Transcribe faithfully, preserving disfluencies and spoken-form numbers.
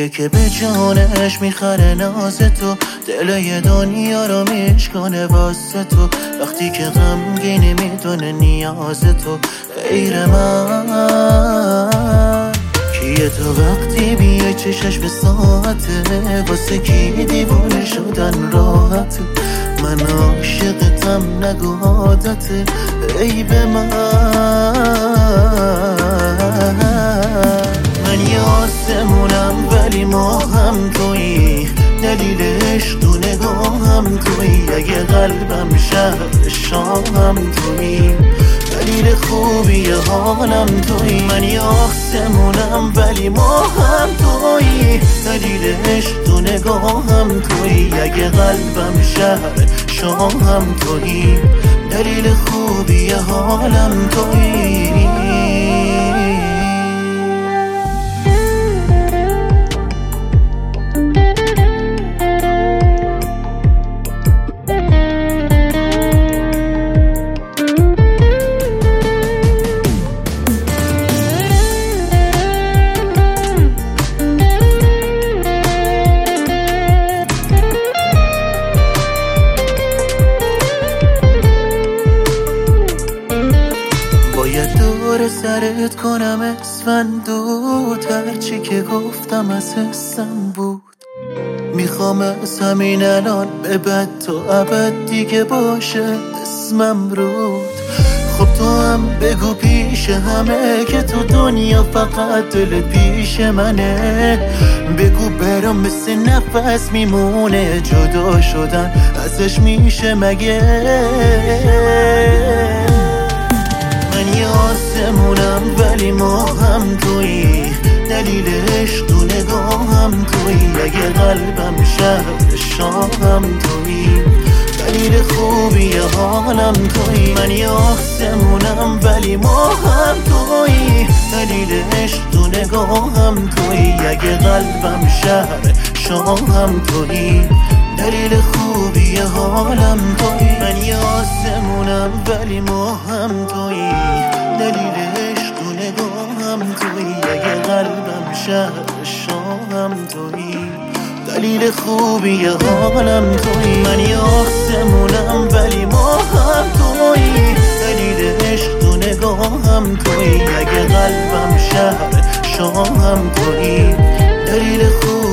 کیه که به جانش میخره ناز تو، دلای دنیا رو میشکنه واسه تو، وقتی که غمگینی میدونه نیاز تو غیر من. کیه تو وقتی بیای چشش به ساعته، واسه کی دیوونه شدن راحته، من عاشقتم نگو عادته ای به من. من یه آسمونم ولی ما هم تویی، دلیل عشق تو نگاهم تویی، اگه قلبم شهر شاهم تویی، دلیل خوبی حالم تویی. من یه آسمونم ولی ما هم تویی، دلیل عشق تو نگاهم تویی، اگه قلبم شهر شاهم تویی، دلیل خوبی حالم تویی. دور سرت کنم اسفندود، هرچی که گفتم از حسم بود، میخوام از همین الان به بد تو ابد دیگه باشه اسمم رود. خب تو هم بگو پیش همه که تو دنیا فقط دل پیش منه، بگو برام مثل نفس میمونه، جدا شدن ازش میشه مگه؟ من یه آسمونم ولی ما هم تویی، دلیل عشق تو نگاهم تویی، اگه قلبم شهر شاهم تویی، دلیل خوبی حالم تویی. من یه آسمونم ولی ما هم تویی، دلیل عشق تو نگاهم تویی، اگه قلبم شهر شاهم تویی، دلیل خوبی حالم تویی. من یه آسمونم ولی ما هم تویی، دلیل عشق تو نگاهم تویی، اگه قلبم شهر شاهم تویی، دلیل خوبی حالم تویی. من یه آسمونم ولی ما هم تویی، دلیل عشق تو نگاهم تویی، اگه قلبم شهر شاهم تویی، دلیل خوبی